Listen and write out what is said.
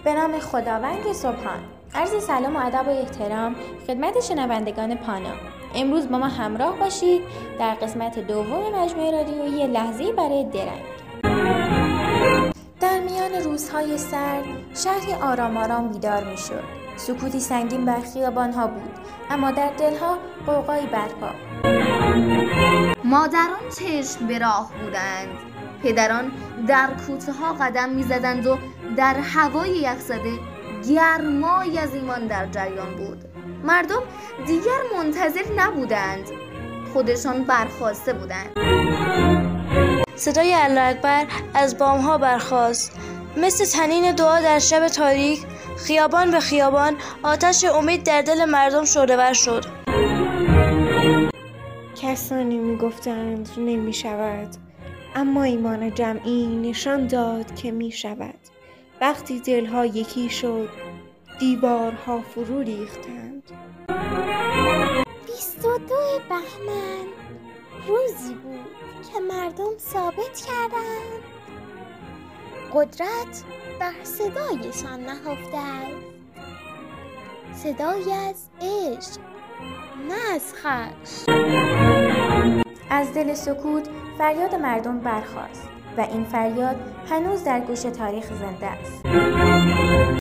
به نام خداوند سبحان. عرض سلام و ادب و احترام خدمت شنوندگان پانا. امروز با ما همراه باشید در قسمت دوم مجموعه رادیویی لحظه‌ای برای درنگ. در میان روزهای سرد شهری آرام آرام بیدار می‌شد. سکوتی سنگین بر خیابان‌ها بود، اما در دلها غوغایی برپا. مادران چشم به راه بودند، پدران در کوچه‌ها قدم می‌زدند و در هوای یخزده گرمایی از ایمان در جریان بود. مردم دیگر منتظر نبودند، خودشان برخاسته بودند. صدای الله اکبر از بام‌ها برخاست، مثل طنین دعا در شب تاریک. خیابان به خیابان آتش امید در دل مردم شعله‌ور شد. کسانی می‌گفتند نمی‌شود، اما ایمان جمعی نشان داد که می‌شود. وقتی دلها یکی شد، دیوارها فرو ریختند. 22 بهمن روزی بود که مردم ثابت کردند قدرت در صدایشان نهفته است. صدایی از عشق، نه از خشم. از دل سکوت فریاد مردم برخاست و این فریاد هنوز در گوش تاریخ زنده است.